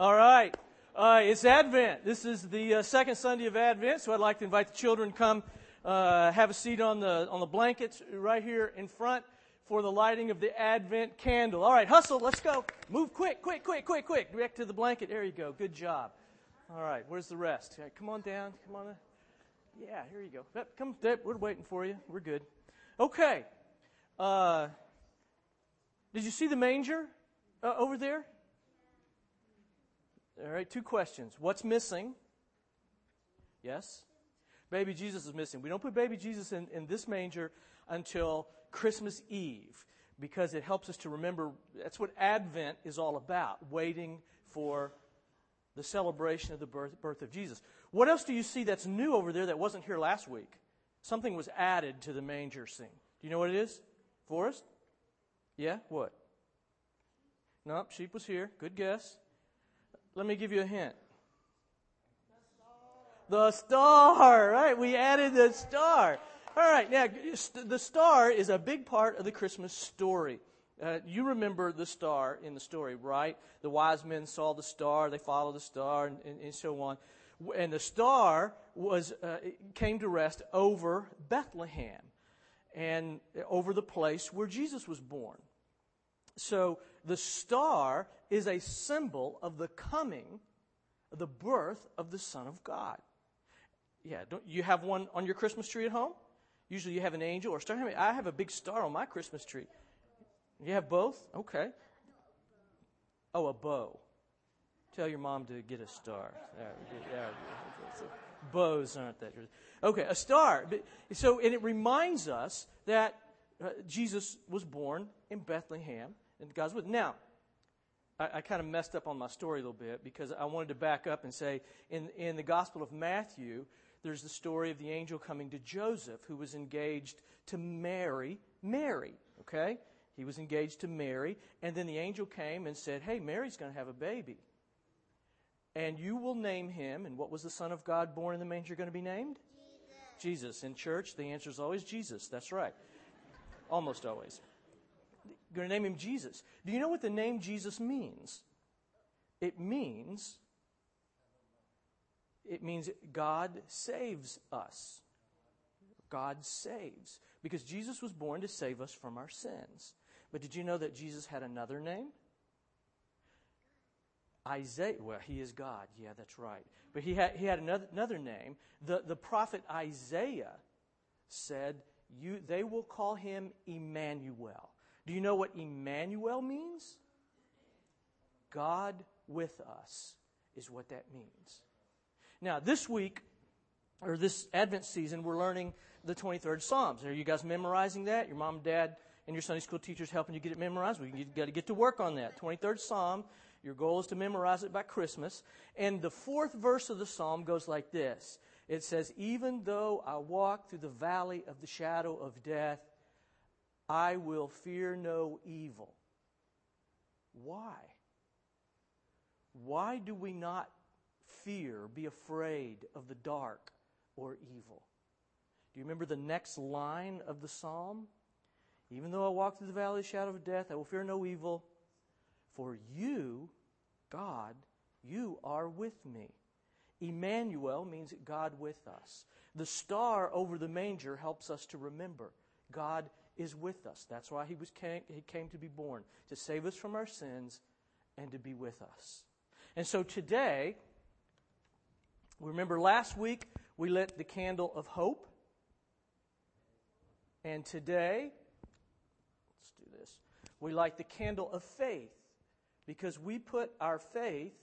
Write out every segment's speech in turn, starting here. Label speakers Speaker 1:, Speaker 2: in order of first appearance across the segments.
Speaker 1: All right. It's Advent. This is the second Sunday of Advent, so I'd like to invite the children to come have a seat on the blankets right here in front for the lighting of the Advent candle. All right, hustle. Let's go. Move quick. Back to the blanket. There you go. Good job. All right, where's the rest? All right, come on down. Come on. Yeah, here you go. Yep, come. We're waiting for you. We're good. Okay. Did you see the manger over there? All right, two questions. What's missing? Yes? Baby Jesus is missing. We don't put baby Jesus in this manger until Christmas Eve because it helps us to remember. That's what Advent is all about, waiting for the celebration of the birth of Jesus. What else do you see that's new over there that wasn't here last week? Something was added to the manger scene. Do you know what it is? Forrest? Yeah? What? Nope, sheep was here. Good guess. Let me give you a hint. The star, right? We added the star. All right, now, the star is a big part of the Christmas story. You remember the star in the story, right? The wise men saw the star, they followed the star, and so on. And the star came to rest over Bethlehem and over the place where Jesus was born. So the star is a symbol of the coming, the birth of the Son of God. Yeah, don't you have one on your Christmas tree at home? Usually you have an angel or a star. I have a big star on my Christmas tree. You have both? Okay. Oh, a bow. Tell your mom to get a star. Bows aren't that. Okay, a star. So, and it reminds us that Jesus was born in Bethlehem and God's with. Now, I kind of messed up on my story a little bit because I wanted to back up and say in the Gospel of Matthew, there's the story of the angel coming to Joseph who was engaged to marry Mary, okay? He was engaged to Mary, and then the angel came and said, hey, Mary's going to have a baby. And you will name him, and what was the Son of God born in the manger going to be named? Jesus. In church, the answer is always Jesus. That's right. Almost always. Going to name him Jesus. Do you know what the name Jesus means? It means God saves us. God saves. Because Jesus was born to save us from our sins. But did you know that Jesus had another name? Isaiah. Well, he is God. Yeah, that's right. But he had another name. The prophet Isaiah said, they will call him Emmanuel. Do you know what Emmanuel means? God with us is what that means. Now, this week, or this Advent season, we're learning the 23rd Psalms. Are you guys memorizing that? Your mom and dad and your Sunday school teachers helping you get it memorized? You've got to get to work on that. 23rd Psalm, your goal is to memorize it by Christmas. And the fourth verse of the Psalm goes like this. It says, even though I walk through the valley of the shadow of death, I will fear no evil. Why? Why do we not fear, be afraid of the dark or evil? Do you remember the next line of the psalm? Even though I walk through the valley of the shadow of death, I will fear no evil. For you, God, you are with me. Emmanuel means God with us. The star over the manger helps us to remember God is with us. That's why he came to be born, to save us from our sins and to be with us. And so today, remember last week we lit the candle of hope. And today, let's do this, we light the candle of faith because we put our faith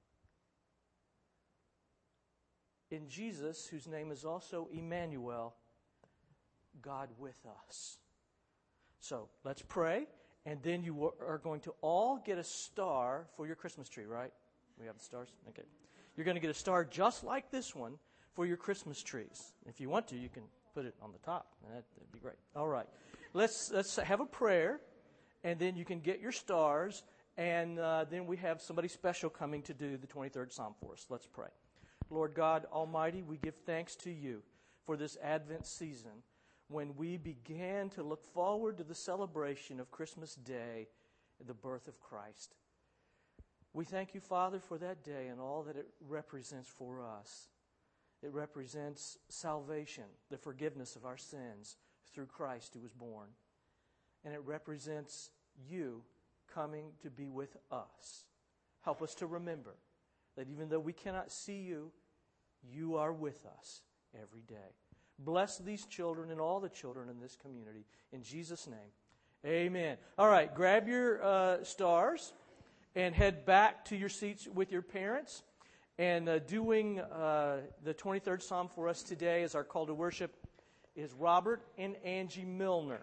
Speaker 1: in Jesus, whose name is also Emmanuel, God with us. So let's pray, and then you are going to all get a star for your Christmas tree, right? We have the stars? Okay. You're going to get a star just like this one for your Christmas trees. If you want to, you can put it on the top. That'd be great. All right. Let's have a prayer, and then you can get your stars, and then we have somebody special coming to do the 23rd Psalm for us. Let's pray. Lord God Almighty, we give thanks to you for this Advent season when we began to look forward to the celebration of Christmas Day, the birth of Christ. We thank you, Father, for that day and all that it represents for us. It represents salvation, the forgiveness of our sins through Christ who was born. And it represents you coming to be with us. Help us to remember that even though we cannot see you, you are with us every day. Bless these children and all the children in this community. In Jesus' name, amen. All right, grab your stars and head back to your seats with your parents. And doing the 23rd Psalm for us today as our call to worship is Robert and Angie Milner.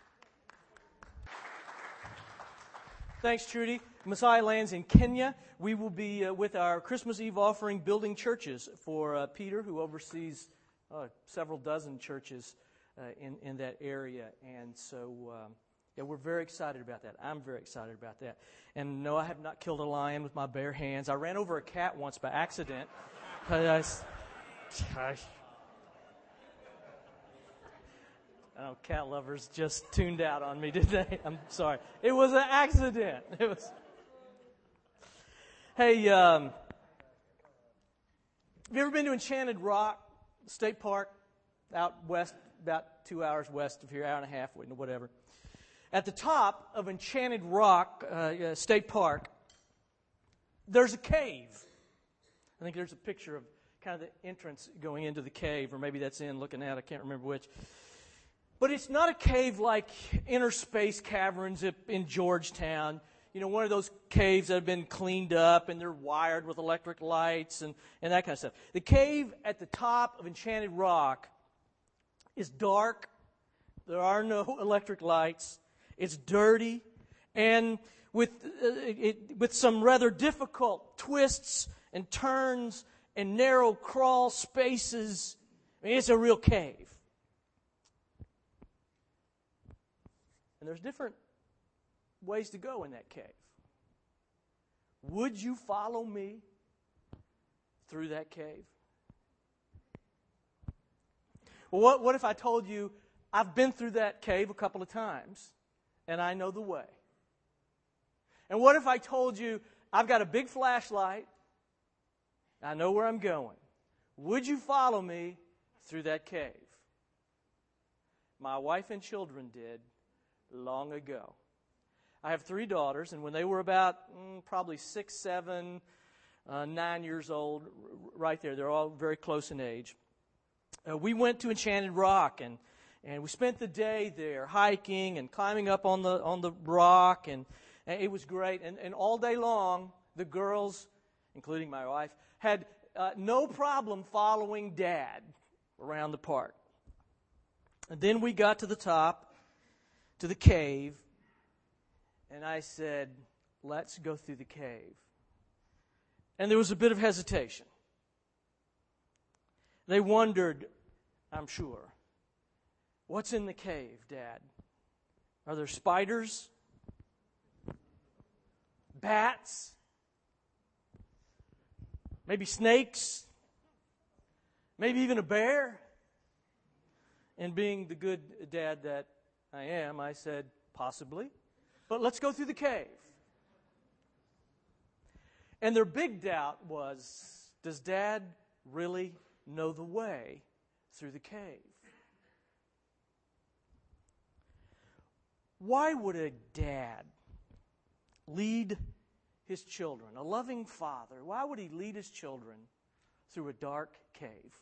Speaker 1: Thanks, Trudy. Messiah lands in Kenya. We will be with our Christmas Eve offering building churches for Peter, who oversees several dozen churches in that area. And so we're very excited about that. I'm very excited about that. And no, I have not killed a lion with my bare hands. I ran over a cat once by accident. I know cat lovers just tuned out on me today. I'm sorry. It was an accident. It was. Hey, have you ever been to Enchanted Rock State Park out west, about 2 hours west of here, hour and a half, whatever? At the top of Enchanted Rock State Park, there's a cave. I think there's a picture of kind of the entrance going into the cave, or maybe that's in looking out. I can't remember which. But it's not a cave like Inner Space Caverns in Georgetown. You know, one of those caves that have been cleaned up and they're wired with electric lights and that kind of stuff. The cave at the top of Enchanted Rock is dark. There are no electric lights. It's dirty. And with some rather difficult twists and turns and narrow crawl spaces, I mean, it's a real cave. And there's different ways to go in that cave. Would you follow me through that cave? Well, what if I told you I've been through that cave a couple of times and I know the way? And what if I told you I've got a big flashlight, I know where I'm going? Would you follow me through that cave? My wife and children did long ago. I have 3 daughters, and when they were about probably 6, 7, 9 years old, right there, they're all very close in age, we went to Enchanted Rock, and we spent the day there hiking and climbing up on the rock, and it was great. And all day long, the girls, including my wife, had no problem following Dad around the park. And then we got to the top, to the cave, and I said, let's go through the cave. And there was a bit of hesitation. They wondered, I'm sure, what's in the cave, Dad? Are there spiders? Bats? Maybe snakes? Maybe even a bear? And being the good dad that I am, I said, possibly. But let's go through the cave. And their big doubt was, does Dad really know the way through the cave? Why would a dad lead his children, a loving father, why would he lead his children through a dark cave?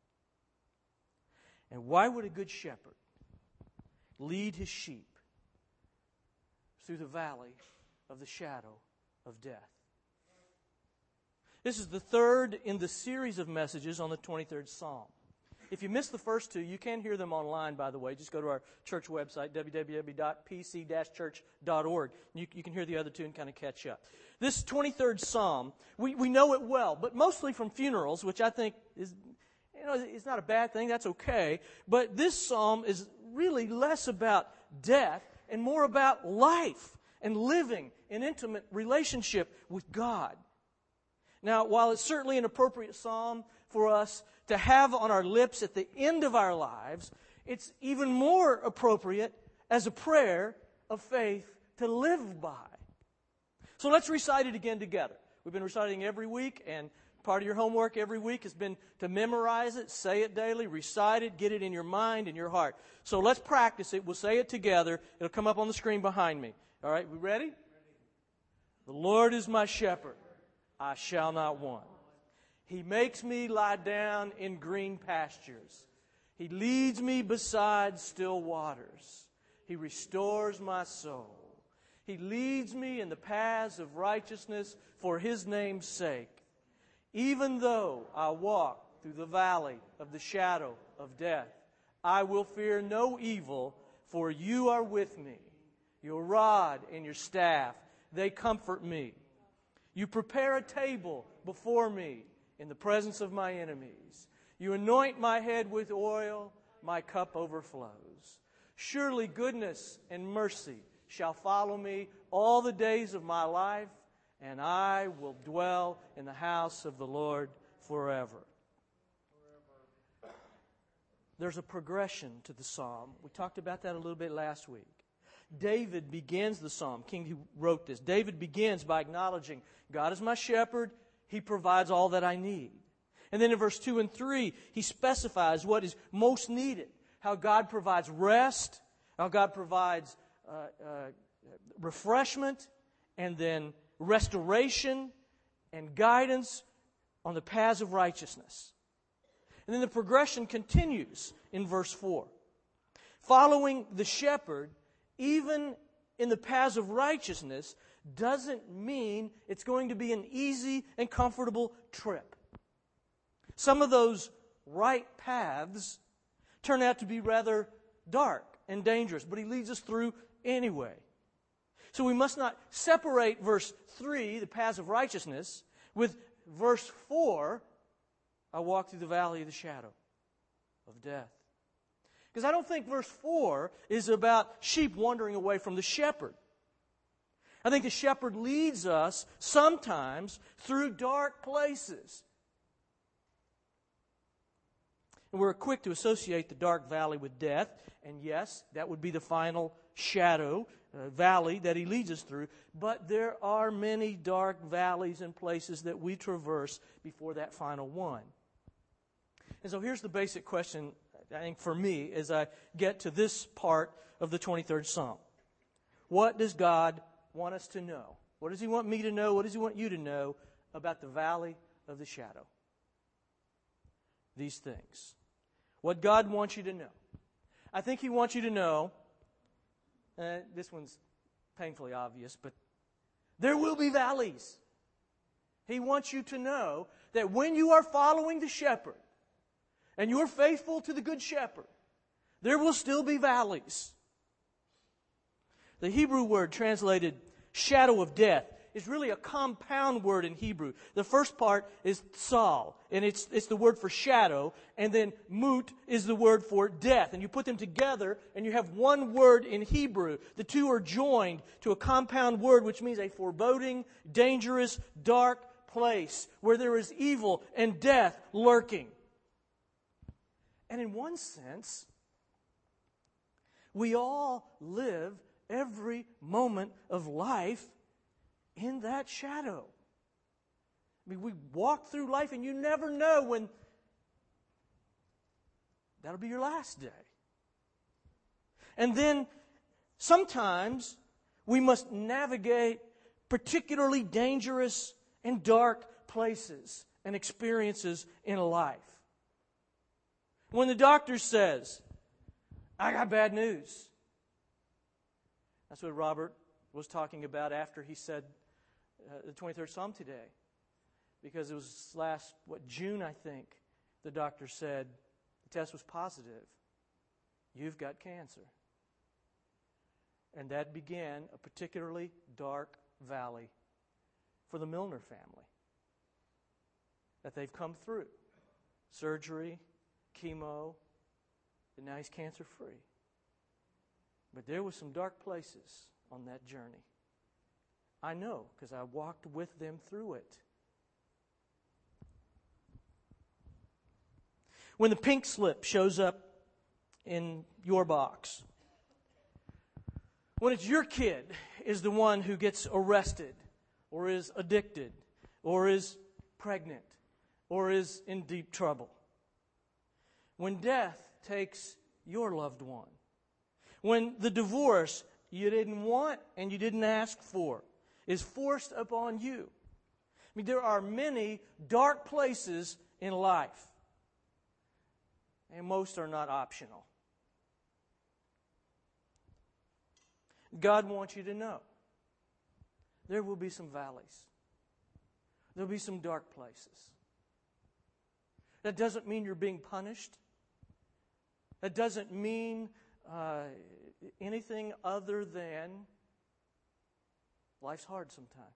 Speaker 1: And why would a good shepherd lead his sheep through the valley of the shadow of death? This is the third in the series of messages on the 23rd Psalm. If you missed the first 2, you can hear them online, by the way. Just go to our church website, www.pc-church.org. You can hear the other 2 and kind of catch up. This 23rd Psalm, we know it well, but mostly from funerals, which I think is, it's not a bad thing. That's okay. But this psalm is really less about death and more about life and living in intimate relationship with God. Now, while it's certainly an appropriate psalm for us to have on our lips at the end of our lives, it's even more appropriate as a prayer of faith to live by. So let's recite it again together. We've been reciting every week, and part of your homework every week has been to memorize it, say it daily, recite it, get it in your mind and your heart. So let's practice it. We'll say it together. It'll come up on the screen behind me. All right, we ready? The Lord is my shepherd. I shall not want. He makes me lie down in green pastures. He leads me beside still waters. He restores my soul. He leads me in the paths of righteousness for His name's sake. Even though I walk through the valley of the shadow of death, I will fear no evil, for You are with me. Your rod and Your staff, they comfort me. You prepare a table before me in the presence of my enemies. You anoint my head with oil, my cup overflows. Surely goodness and mercy shall follow me all the days of my life, and I will dwell in the house of the Lord forever. There's a progression to the psalm. We talked about that a little bit last week. David begins the psalm, king who wrote this. David begins by acknowledging, God is my shepherd. He provides all that I need. And then in verse 2 and 3, he specifies what is most needed. How God provides rest, how God provides refreshment, and then restoration and guidance on the paths of righteousness. And then the progression continues in verse 4. Following the shepherd, even in the paths of righteousness, doesn't mean it's going to be an easy and comfortable trip. Some of those right paths turn out to be rather dark and dangerous, but He leads us through anyway. So we must not separate verse 3, the paths of righteousness, with verse 4, I walk through the valley of the shadow of death. Because I don't think verse 4 is about sheep wandering away from the shepherd. I think the shepherd leads us sometimes through dark places. And we're quick to associate the dark valley with death. And yes, that would be the final shadow, valley that He leads us through. But there are many dark valleys and places that we traverse before that final one. And so here's the basic question, I think, for me as I get to this part of the 23rd Psalm. What does God want us to know? What does He want me to know? What does He want you to know about the valley of the shadow? These things. What God wants you to know. I think He wants you to know, this one's painfully obvious, but there will be valleys. He wants you to know that when you are following the shepherd, and you're faithful to the good shepherd, there will still be valleys. The Hebrew word translated shadow of death is really a compound word in Hebrew. The first part is tsal, and it's the word for shadow, and then mut is the word for death. And you put them together, and you have one word in Hebrew. The two are joined to a compound word, which means a foreboding, dangerous, dark place where there is evil and death lurking. And in one sense, we all live every moment of life in that shadow. I mean, we walk through life and you never know when that'll be your last day. And then sometimes we must navigate particularly dangerous and dark places and experiences in life. When the doctor says, I got bad news. That's what Robert was talking about after he said the 23rd Psalm today. Because it was June, I think, the doctor said, the test was positive. You've got cancer. And that began a particularly dark valley for the Milner family that they've come through. Surgery, chemo, and now he's cancer-free. But there were some dark places on that journey. I know, because I walked with them through it. When the pink slip shows up in your box, when it's your kid is the one who gets arrested or is addicted, or is pregnant, or is in deep trouble. When death takes your loved one. When the divorce you didn't want and you didn't ask for is forced upon you. I mean, there are many dark places in life, and most are not optional. God wants you to know there will be some valleys. There will be some dark places. That doesn't mean you're being punished. That doesn't mean anything other than life's hard sometimes.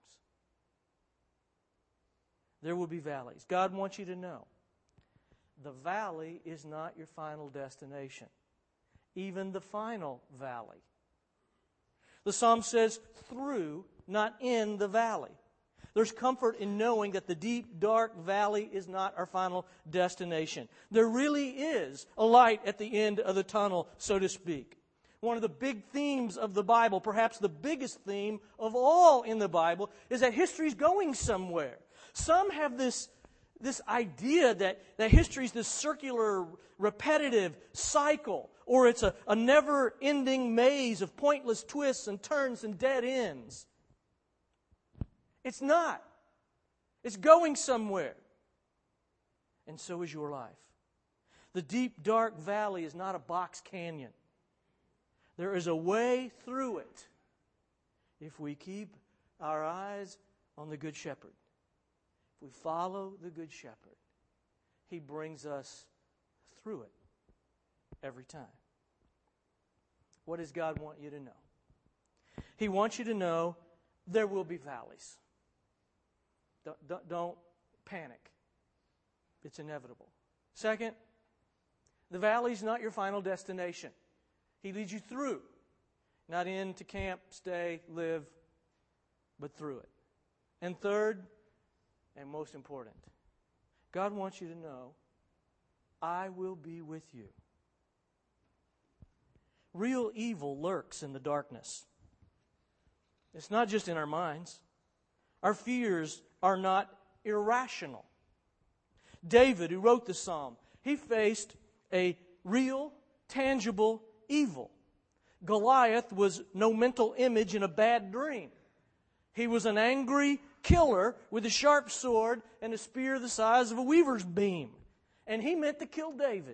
Speaker 1: There will be valleys. God wants you to know the valley is not your final destination, even the final valley. The psalm says through, not in the valley. There's comfort in knowing that the deep, dark valley is not our final destination. There really is a light at the end of the tunnel, so to speak. One of the big themes of the Bible, perhaps the biggest theme of all in the Bible, is that history's going somewhere. Some have this idea that history is this circular, repetitive cycle, or it's a never-ending maze of pointless twists and turns and dead ends. It's not. It's going somewhere. And so is your life. The deep, dark valley is not a box canyon. There is a way through it if we keep our eyes on the Good Shepherd. If we follow the Good Shepherd, He brings us through it every time. What does God want you to know? He wants you to know there will be valleys. Don't panic. It's inevitable. Second, the valley's not your final destination. He leads you through. Not into camp, stay, live, but through it. And third, and most important, God wants you to know, I will be with you. Real evil lurks in the darkness. It's not just in our minds. Our fears are not irrational. David, who wrote the psalm, he faced a real, tangible evil. Goliath was no mental image in a bad dream. He was an angry killer with a sharp sword and a spear the size of a weaver's beam. And he meant to kill David.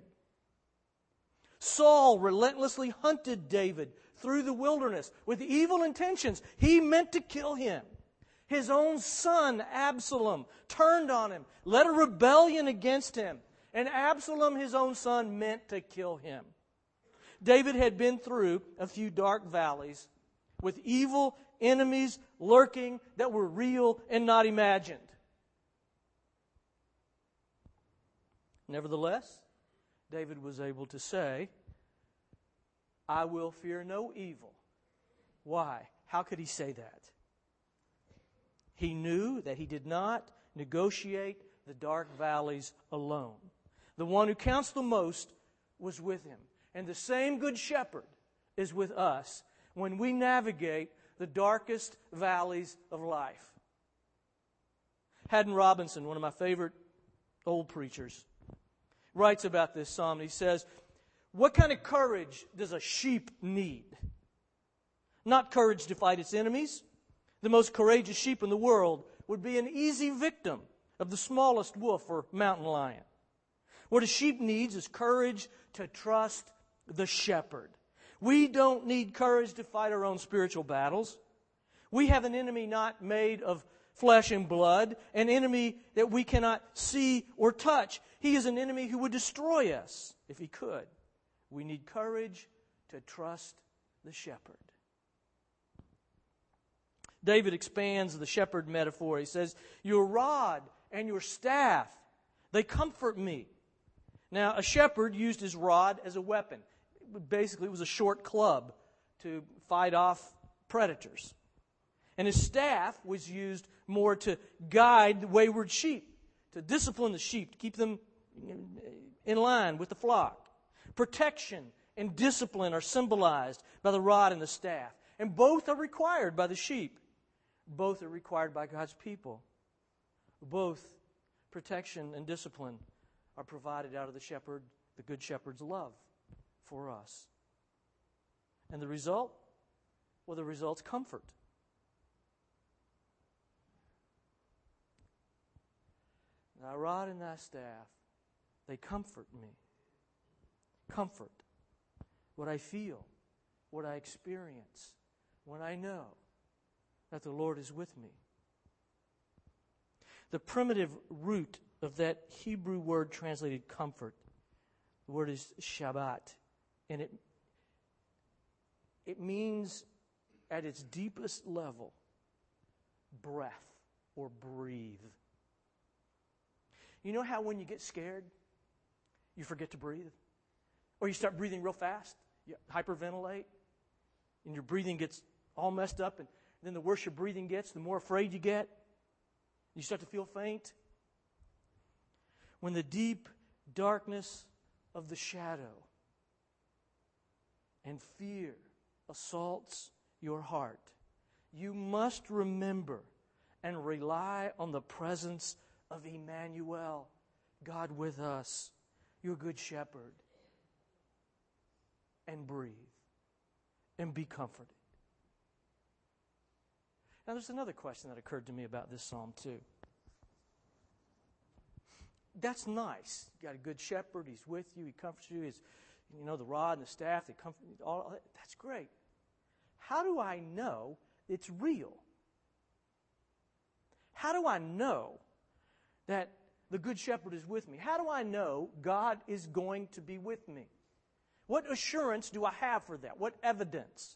Speaker 1: Saul relentlessly hunted David through the wilderness with evil intentions. He meant to kill him. His own son, Absalom, turned on him, led a rebellion against him. And Absalom, his own son, meant to kill him. David had been through a few dark valleys with evil enemies lurking that were real and not imagined. Nevertheless, David was able to say, I will fear no evil. Why? How could he say that? He knew that he did not negotiate the dark valleys alone. The one who counts the most was with him. And the same Good Shepherd is with us when we navigate the darkest valleys of life. Haddon Robinson, one of my favorite old preachers, writes about this psalm. He says, what kind of courage does a sheep need? Not courage to fight its enemies. The most courageous sheep in the world would be an easy victim of the smallest wolf or mountain lion. What a sheep needs is courage to trust the shepherd. We don't need courage to fight our own spiritual battles. We have an enemy not made of flesh and blood, an enemy that we cannot see or touch. He is an enemy who would destroy us if he could. We need courage to trust the shepherd. David expands the shepherd metaphor. He says, your rod and your staff, they comfort me. Now, a shepherd used his rod as a weapon. Basically, it was a short club to fight off predators. And his staff was used more to guide the wayward sheep, to discipline the sheep, to keep them in line with the flock. Protection and discipline are symbolized by the rod and the staff. And both are required by the sheep. Both are required by God's people. Both protection and discipline are provided out of the Good Shepherd's love for us. And the result? Well, the result's comfort. Thy rod and thy staff, they comfort me. Comfort. What I feel, what I experience, when I know that the Lord is with me. The primitive root of that Hebrew word translated comfort, the word is Shabbat, and it means at its deepest level, breath or breathe. You know how when you get scared, you forget to breathe? Or you start breathing real fast, you hyperventilate, and your breathing gets all messed up, and then the worse your breathing gets, the more afraid you get. You start to feel faint. When the deep darkness of the shadow and fear assaults your heart, you must remember and rely on the presence of Emmanuel, God with us, your good shepherd, and breathe and be comforted. Now, there's another question that occurred to me about this psalm, too. That's nice. You got a good shepherd. He's with you. He comforts you. He's, the rod and the staff, they comfort you. All that. That's great. How do I know it's real? How do I know that the good shepherd is with me? How do I know God is going to be with me? What assurance do I have for that? What evidence?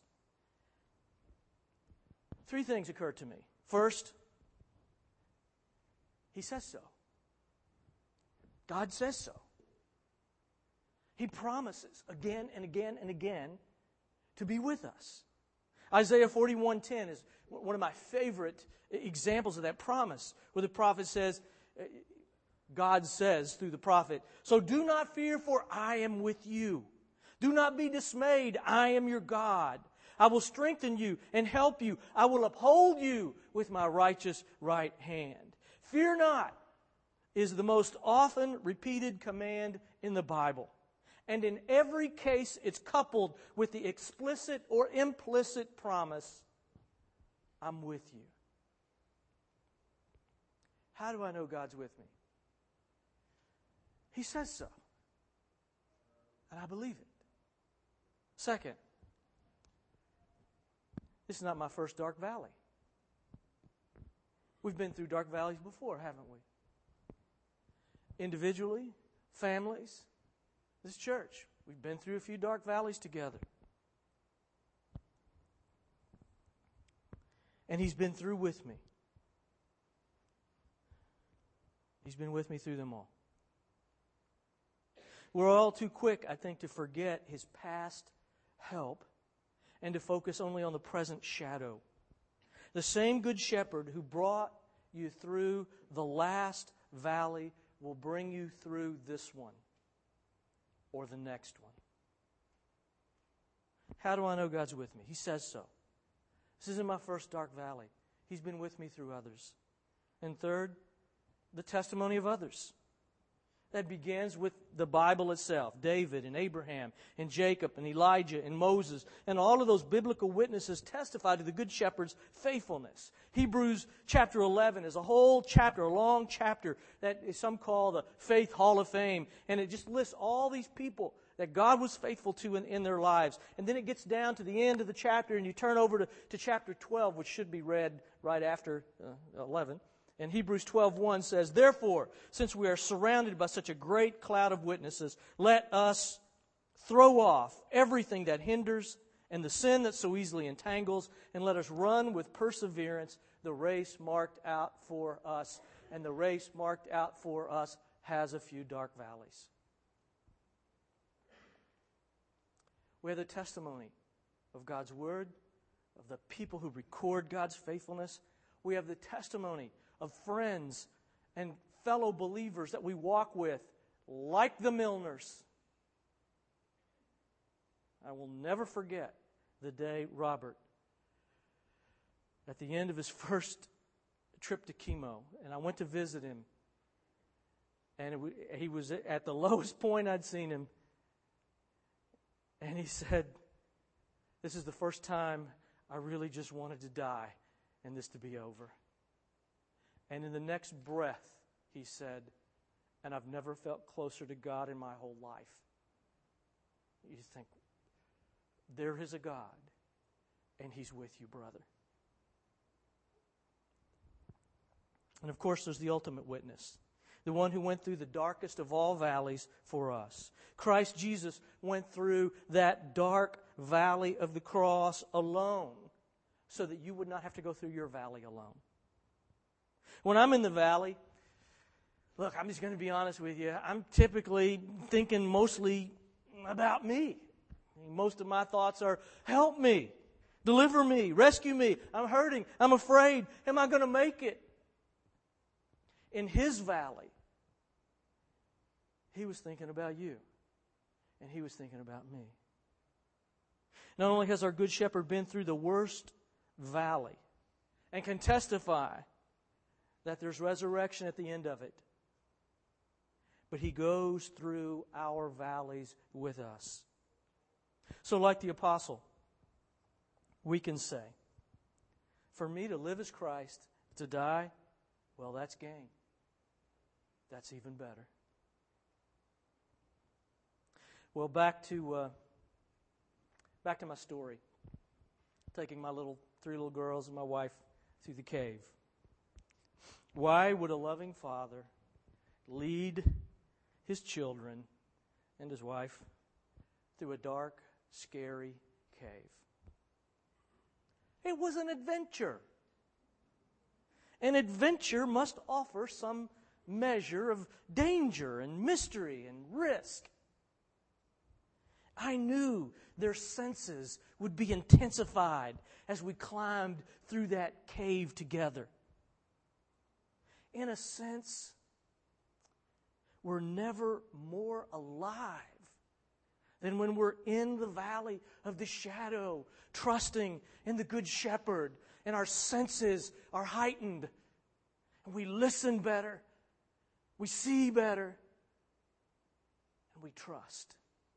Speaker 1: 3 things occur to me. First, He says so. God says so. He promises again and again and again to be with us. Isaiah 41:10 is one of my favorite examples of that promise, where the prophet says, God says through the prophet, "So do not fear, for I am with you. Do not be dismayed, I am your God. I will strengthen you and help you. I will uphold you with my righteous right hand." Fear not is the most often repeated command in the Bible. And in every case, it's coupled with the explicit or implicit promise, I'm with you. How do I know God's with me? He says so. And I believe it. Second, this is not my first dark valley. We've been through dark valleys before, haven't we? Individually, families, this church. We've been through a few dark valleys together. And He's been through with me. He's been with me through them all. We're all too quick, I think, to forget His past help and to focus only on the present shadow. The same Good Shepherd who brought you through the last valley will bring you through this one or the next one. How do I know God's with me? He says so. This isn't my first dark valley. He's been with me through others. And third, the testimony of others. That begins with the Bible itself. David and Abraham and Jacob and Elijah and Moses and all of those biblical witnesses testify to the Good Shepherd's faithfulness. Hebrews chapter 11 is a whole chapter, a long chapter that some call the Faith Hall of Fame. And it just lists all these people that God was faithful to in their lives. And then it gets down to the end of the chapter and you turn over to chapter 12, which should be read right after 11. And Hebrews 12:1 says, "Therefore, since we are surrounded by such a great cloud of witnesses, let us throw off everything that hinders and the sin that so easily entangles, and let us run with perseverance the race marked out for us." And the race marked out for us has a few dark valleys. We have the testimony of God's Word, of the people who record God's faithfulness. We have the testimony of friends and fellow believers that we walk with, like the Milners. I will never forget the day Robert, at the end of his first trip to chemo, and I went to visit him. And he was at the lowest point I'd seen him. And he said, "This is the first time I really just wanted to die and this to be over." And in the next breath, he said, "And I've never felt closer to God in my whole life." You think, there is a God, and He's with you, brother. And of course, there's the ultimate witness, the one who went through the darkest of all valleys for us. Christ Jesus went through that dark valley of the cross alone so that you would not have to go through your valley alone. When I'm in the valley, look, I'm just going to be honest with you. I'm typically thinking mostly about me. Most of my thoughts are, help me, deliver me, rescue me. I'm hurting. I'm afraid. Am I going to make it? In His valley, He was thinking about you, and He was thinking about me. Not only has our Good Shepherd been through the worst valley and can testify that there's resurrection at the end of it, but He goes through our valleys with us. So like the apostle, we can say, for me to live as Christ, to die, well, that's gain. That's even better. Well, back to my story. Taking my three little girls and my wife through the cave. Why would a loving father lead his children and his wife through a dark, scary cave? It was an adventure. An adventure must offer some measure of danger and mystery and risk. I knew their senses would be intensified as we climbed through that cave together. In a sense, we're never more alive than when we're in the valley of the shadow, trusting in the Good Shepherd, and our senses are heightened. And we listen better, we see better, and we trust.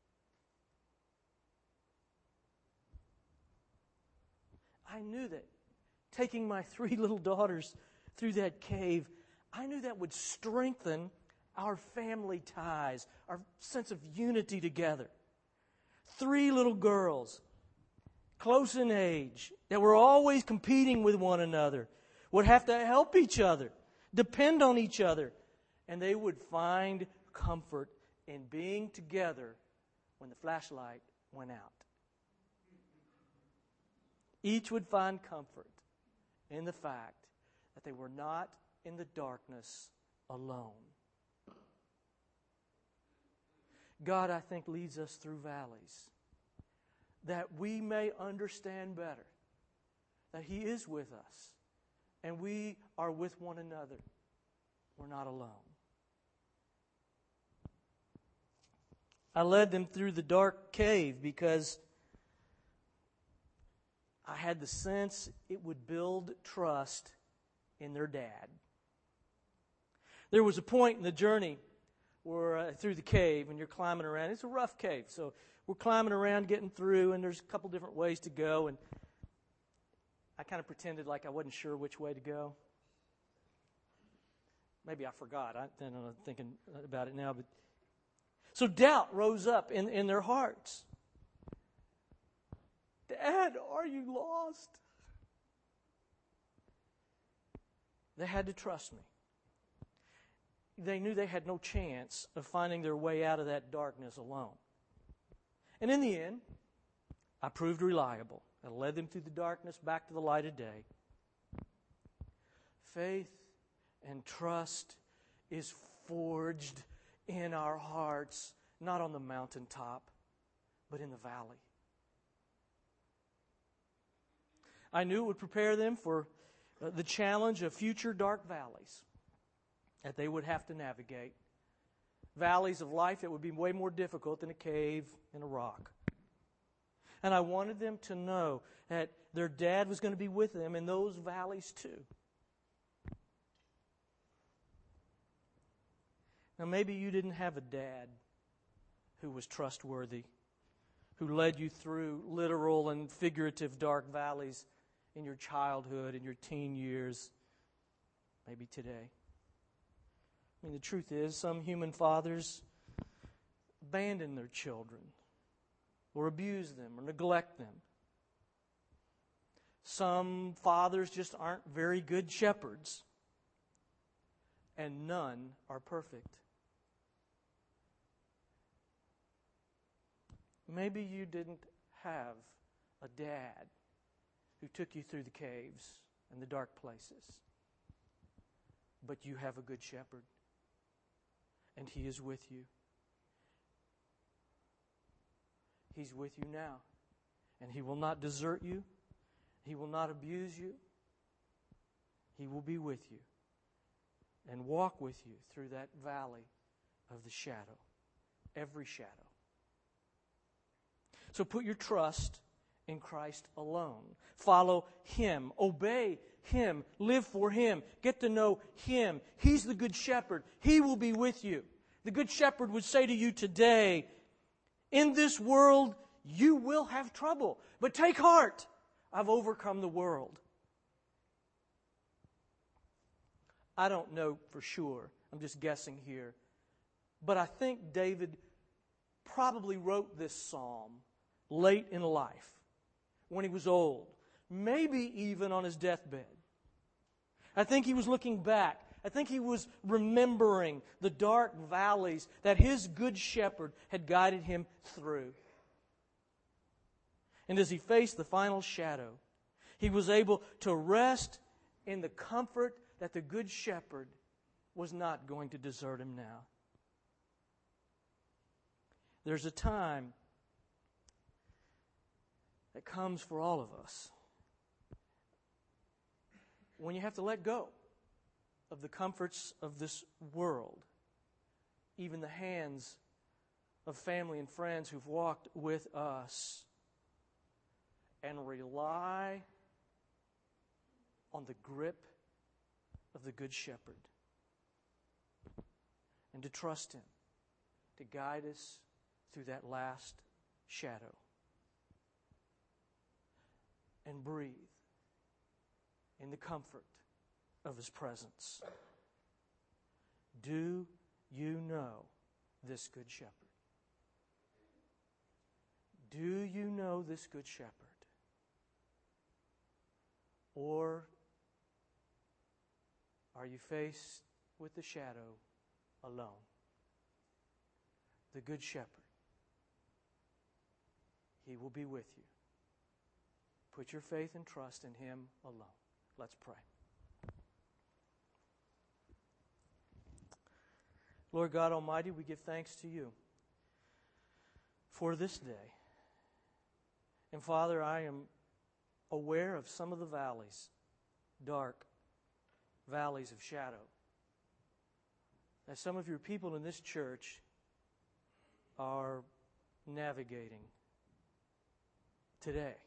Speaker 1: I knew that taking my three little daughters through that cave, I knew that would strengthen our family ties, our sense of unity together. Three little girls, close in age, that were always competing with one another, would have to help each other, depend on each other, and they would find comfort in being together when the flashlight went out. Each would find comfort in the fact that they were not in the darkness alone. God, I think, leads us through valleys that we may understand better that He is with us and we are with one another. We're not alone. I led them through the dark cave because I had the sense it would build trust in their dad. There was a point in the journey where through the cave, and you're climbing around. It's a rough cave, so we're climbing around, getting through, and there's a couple different ways to go. And I kind of pretended like I wasn't sure which way to go. Maybe I forgot. I'm thinking about it now. But so doubt rose up in their hearts. Dad, are you lost? They had to trust me. They knew they had no chance of finding their way out of that darkness alone. And in the end, I proved reliable. I led them through the darkness back to the light of day. Faith and trust is forged in our hearts, not on the mountaintop, but in the valley. I knew it would prepare them for the challenge of future dark valleys that they would have to navigate. Valleys of life that would be way more difficult than a cave and a rock. And I wanted them to know that their dad was going to be with them in those valleys too. Now, maybe you didn't have a dad who was trustworthy, who led you through literal and figurative dark valleys in your childhood, in your teen years, maybe today. I mean, the truth is, some human fathers abandon their children or abuse them or neglect them. Some fathers just aren't very good shepherds, and none are perfect. Maybe you didn't have a dad who took you through the caves and the dark places, but you have a good shepherd, and he is with you. He's with you now, and he will not desert you. He will not abuse you. He will be with you and walk with you through that valley of the shadow, every shadow. So put your trust in Christ alone. Follow Him. Obey Him. Live for Him. Get to know Him. He's the Good Shepherd. He will be with you. The Good Shepherd would say to you today, in this world you will have trouble, but take heart. I've overcome the world. I don't know for sure. I'm just guessing here. But I think David probably wrote this psalm late in life, when he was old, maybe even on his deathbed. I think he was looking back. I think he was remembering the dark valleys that his good shepherd had guided him through. And as he faced the final shadow, he was able to rest in the comfort that the good shepherd was not going to desert him now. There's a time that comes for all of us when you have to let go of the comforts of this world, even the hands of family and friends who've walked with us, and rely on the grip of the Good Shepherd, and to trust Him to guide us through that last shadow. And breathe in the comfort of His presence. Do you know this Good Shepherd? Do you know this Good Shepherd? Or are you faced with the shadow alone? The Good Shepherd, He will be with you. Put your faith and trust in Him alone. Let's pray. Lord God Almighty, we give thanks to You for this day. And Father, I am aware of some of the valleys, dark valleys of shadow, that some of Your people in this church are navigating today.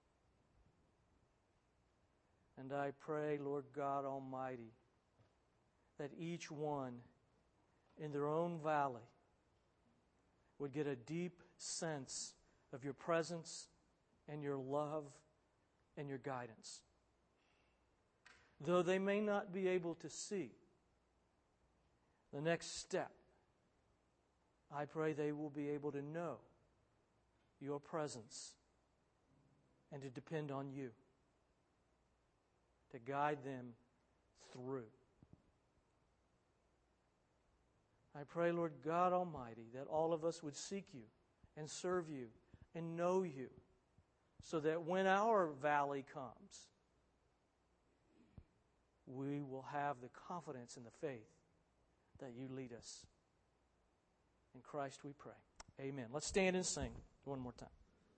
Speaker 1: And I pray, Lord God Almighty, that each one in their own valley would get a deep sense of Your presence and Your love and Your guidance. Though they may not be able to see the next step, I pray they will be able to know Your presence and to depend on You to guide them through. I pray, Lord God Almighty, that all of us would seek You and serve You and know You, so that when our valley comes, we will have the confidence and the faith that You lead us. In Christ we pray. Amen. Let's stand and sing one more time.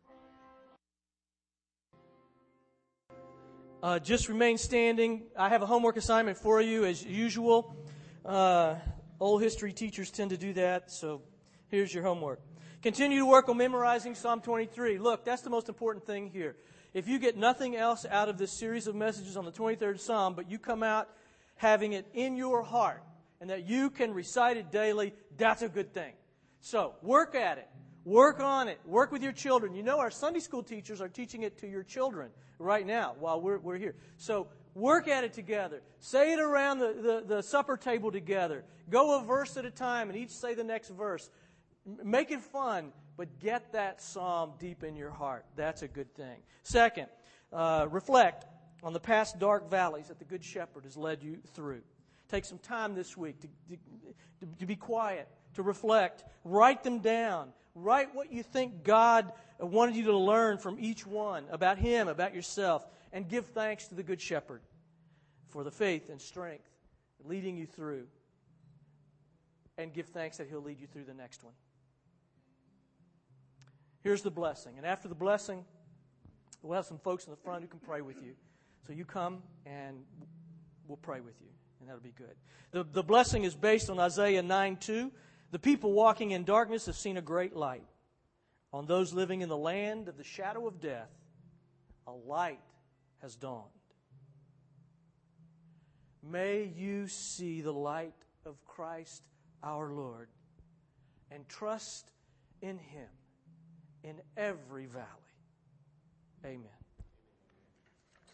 Speaker 1: Just remain standing. I have a homework assignment for you as usual. Old history teachers tend to do that, so here's your homework. Continue to work on memorizing Psalm 23. Look, that's the most important thing here. If you get nothing else out of this series of messages on the 23rd Psalm, but you come out having it in your heart and that you can recite it daily, that's a good thing. So, work at it. Work on it. Work with your children. You know our Sunday school teachers are teaching it to your children right now while we're here. So, work at it together. Say it around the supper table together. Go a verse at a time and each say the next verse. Make it fun, but get that psalm deep in your heart. That's a good thing. Second, reflect on the past dark valleys that the Good Shepherd has led you through. Take some time this week to be quiet, to reflect. Write them down. Write what you think God wanted you to learn from each one about Him, about yourself, and give thanks to the Good Shepherd for the faith and strength leading you through. And give thanks that He'll lead you through the next one. Here's the blessing. And after the blessing, we'll have some folks in the front who can pray with you. So you come and we'll pray with you. And that'll be good. The blessing is based on Isaiah 9:2. The people walking in darkness have seen a great light. On those living in the land of the shadow of death, a light has dawned. May you see the light of Christ our Lord and trust in Him in every valley. Amen.